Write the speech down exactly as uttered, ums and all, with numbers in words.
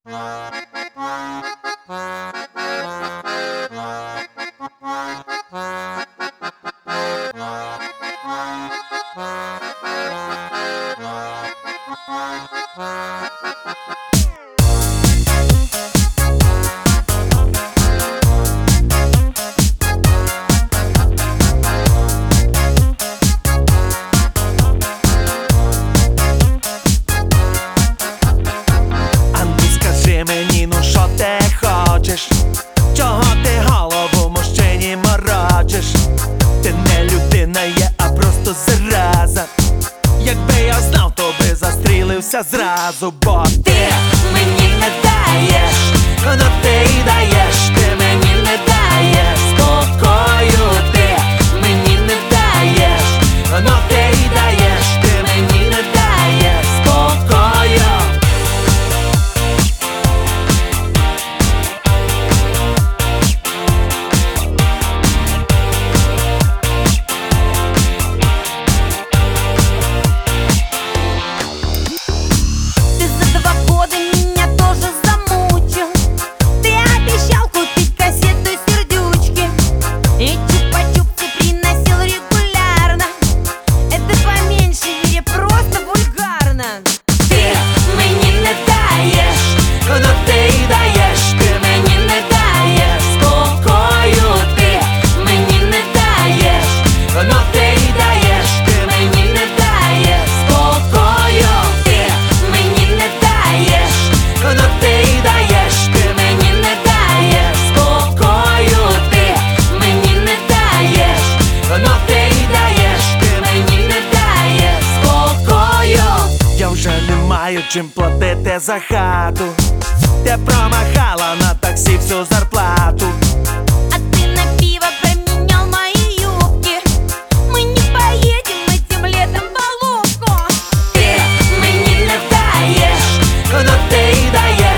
Мені, ну що ти хочеш? Чого ти голову мужчині морочиш? Ти не людина є, а просто зараза. Якби я знав, то би застрілився зразу. Бо ти мені не даєш, ну ти й даєш. Ти мені не даєш спокою. Ти мені не даєш, ну ти й даєш. Ти мені не даєш спокою. Чим платити за хату? Ти промахала на таксі всю зарплату. А ты на пиво променял мои юбки. Мы не поедем этим летом в Алупку. Ти мені не даєш, ну ти й даєш.